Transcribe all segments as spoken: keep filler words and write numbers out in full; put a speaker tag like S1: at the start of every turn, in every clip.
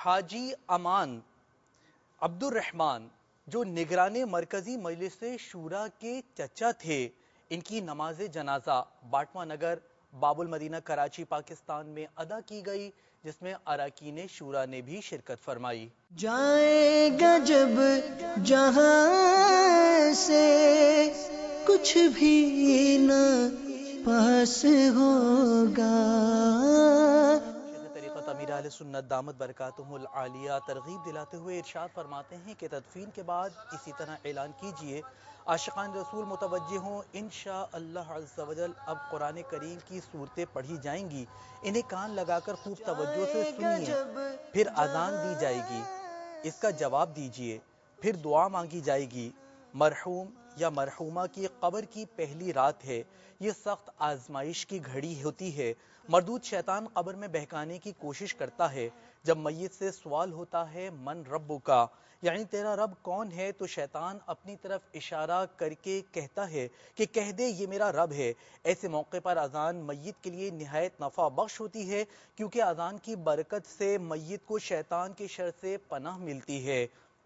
S1: حاجی امان عبد الرحمن جو نگران مرکزی مجلس شورا کے چچا تھے، ان کی نماز جنازہ باٹوا نگر باب المدینہ کراچی پاکستان میں ادا کی گئی، جس میں اراکین شورا نے بھی شرکت فرمائی۔
S2: جائے گا جب جہاں سے کچھ بھی نہ پاس ہوگا۔
S1: شیخ طریقت امیر اہل سنت دامت برکاتہم العالیہ ترغیب دلاتے ہوئے ارشاد فرماتے ہیں کہ تدفین کے بعد اسی طرح اعلان کیجئے عاشقان رسول متوجہ ہوں، انشاءاللہ عز و جل اب قرآن کریم کی صورتیں پڑھی جائیں گی، انہیں کان لگا کر خوب توجہ سے سنیے، پھر اذان دی جائے گی، اس کا جواب دیجئے، پھر دعا مانگی جائے گی۔ مرحوم یا مرحومہ کی قبر کی پہلی رات ہے، یہ سخت آزمائش کی گھڑی ہوتی ہے، مردود شیطان قبر میں بہکانے کی کوشش کرتا ہے۔ جب میت سے سوال ہوتا ہے من ربکا، یعنی تیرا رب کون ہے، تو شیطان اپنی طرف اشارہ کر کے کہتا ہے کہ کہہ دے یہ میرا رب ہے۔ ایسے موقع پر اذان میت کے لیے نہایت نفع بخش ہوتی ہے، کیونکہ اذان کی برکت سے میت کو شیطان کے شر سے پناہ ملتی ہے،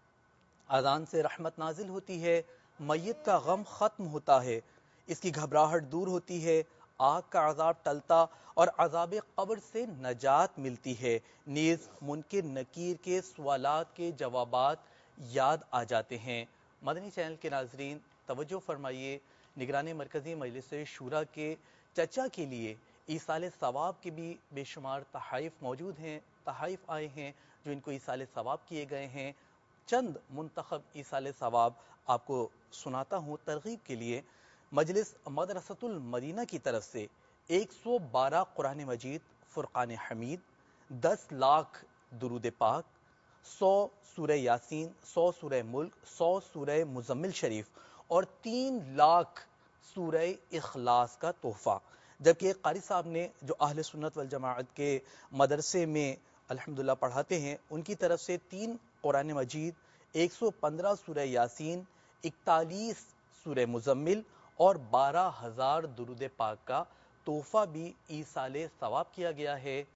S1: اذان سے رحمت نازل ہوتی ہے، میت کا غم ختم ہوتا ہے، اس کی گھبراہٹ دور ہوتی ہے، آگ کا عذاب ٹلتا اور عذاب قبر سے نجات ملتی ہے، نیز منکر نکیر کے سوالات کے جوابات یاد آ جاتے ہیں۔ مدنی چینل کے ناظرین توجہ فرمائیے، نگران مرکزی مجلس شورا کے چچا کے لیے ایصال ثواب کے بھی بے شمار تحائف موجود ہیں، تحائف آئے ہیں جو ان کو ایصال ثواب کیے گئے ہیں۔ چند منتخب ایصال ثواب آپ کو سناتا ہوں ترغیب کے لیے۔ مجلس مدرسۃ المدینہ کی طرف سے ایک سو بارہ قرآن مجید فرقان حمید، دس لاکھ درود پاک، سو سورہ یاسین، سو سورہ ملک، سو سورہ مزمل شریف اور تین لاکھ سورہ اخلاص کا تحفہ، جبکہ قاری صاحب نے جو اہل سنت والجماعت کے مدرسے میں الحمدللہ پڑھاتے ہیں، ان کی طرف سے تین قرآن مجید، ایک سو پندرہ سورہ یاسین، اکتالیس سورہ مزمل اور بارہ ہزار درود پاک کا تحفہ بھی ایصال ثواب کیا گیا ہے۔